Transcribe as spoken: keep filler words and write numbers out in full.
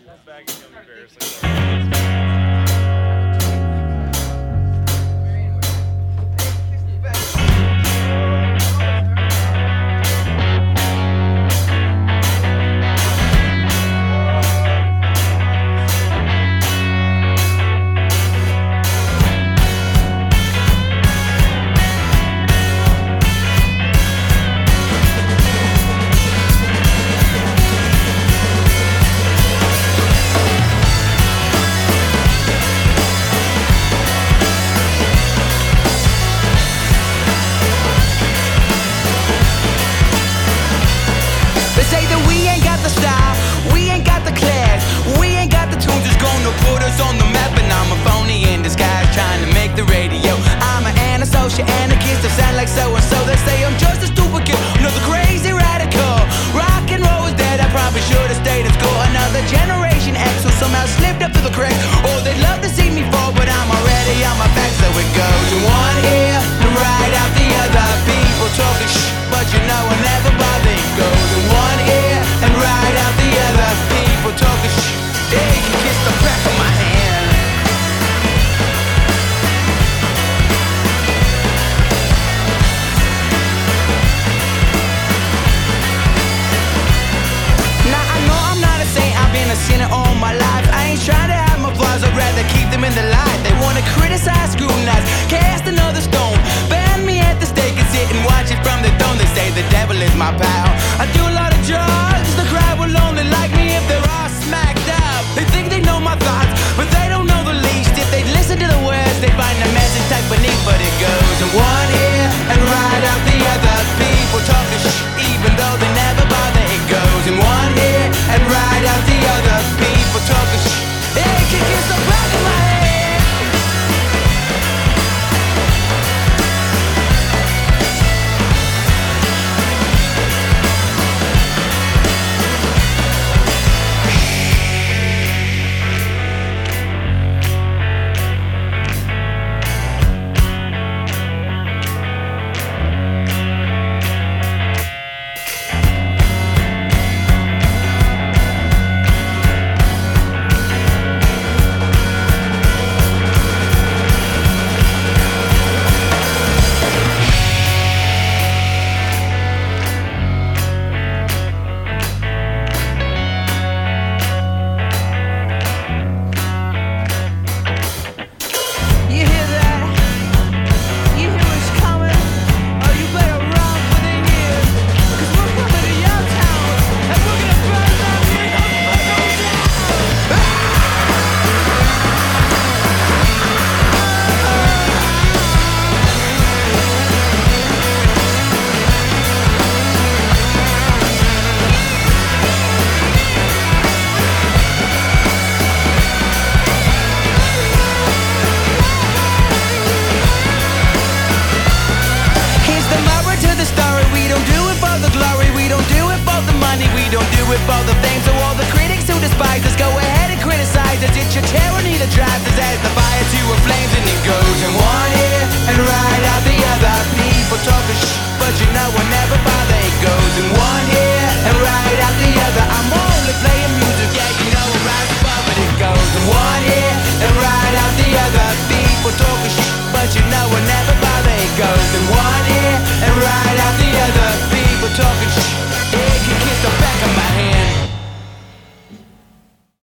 Bag of gummy bears. Like say that we ain't got the style, we ain't got the class, we ain't got the tunes that's gonna put us on the map. And I'm a phony in disguise trying to make the radio. I'm an antisocial anarchist, I sound like so-and-so. They say I'm just a stupid kid, another crazy radical. Rock and roll is dead, I probably should've stayed at school. Another generation X who somehow slipped up through the cracks. Oh, they'd love to see me fall, but I'm already on my back. So it goes in one ear and right out the other. People talking shh, but you know I never bother. It goes in one ear and right out the other. People talking shh, they can kiss the back of my hand. Now I know I'm not a saint, I've been a sinner all my life. I ain't trying to have my flaws, I'd rather keep them in the light. They wanna criticize, scrutinize, cast another stone, ban me at the stake and sit and watch it from the throne. They say the devil is my pal. I do a lot of drugs, the crowd will only like me if they're all smacked up. They think they know my thoughts, but they don't know the least. If they listen to the words, they find the message type beneath. But it goes in one ear and right out the other. People talking shh, even though they never bother. It goes in one ear and right out the other. People talking shh, they can kiss the back of my head. With all the fame, so all the critics who despise us, go ahead and criticize us. It's your tyranny that drives us as the fire to a flames. And it goes in one ear and right out the other. People talking shh, but you know I never buy.